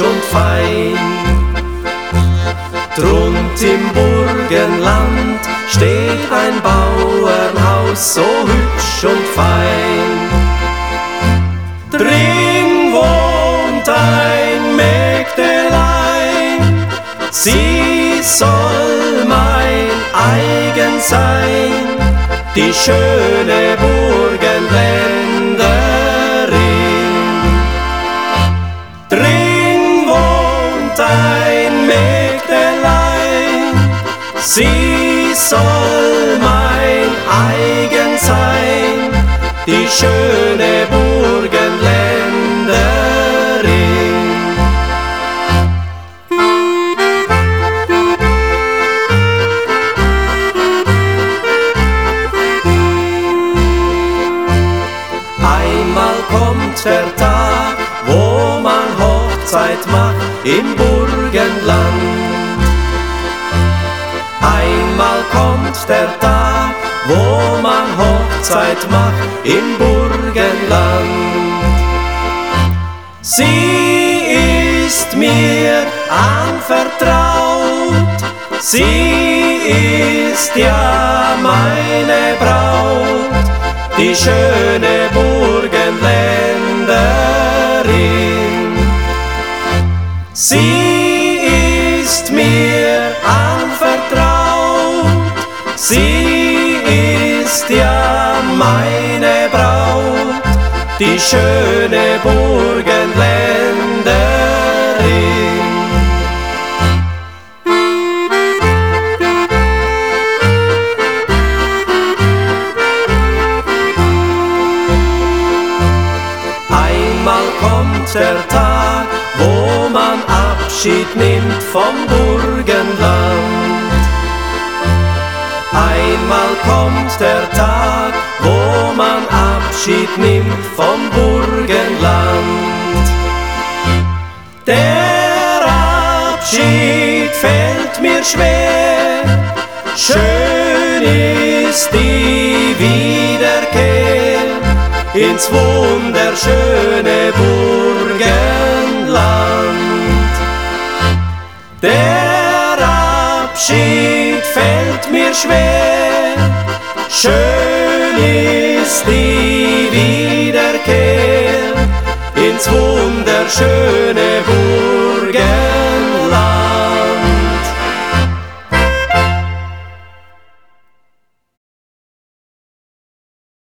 und fein. Drunt im Burgenland steht ein Bauernhaus, so hübsch und fein. Drin wohnt ein Mägdelein, sie soll mein eigen sein, die schöne Burgenländerin. Drin wohnt ein Mägdelein, sie soll mein eigen sein, die schöne Burgenländerin. Einmal kommt der Tag, wo man Hochzeit macht im Burgenland. Einmal kommt der Tag, wo man Hochzeit macht im Burgenland. Sie ist mir anvertraut, sie ist ja meine Braut, die schöne Burgenländerin. Sie ist mir anvertraut, sie ist ja meine Braut, die schöne Burgenländerin. Einmal kommt der Tag, wo man Abschied nimmt vom Burgenland. Einmal kommt der Tag, wo man Abschied nimmt vom Burgenland. Der Abschied fällt mir schwer, schön ist die Wiederkehr ins wunderschöne Burgenland. Der Abschied fällt mir schwer, schön ist die Wiederkehr ins wunderschöne Burgenland.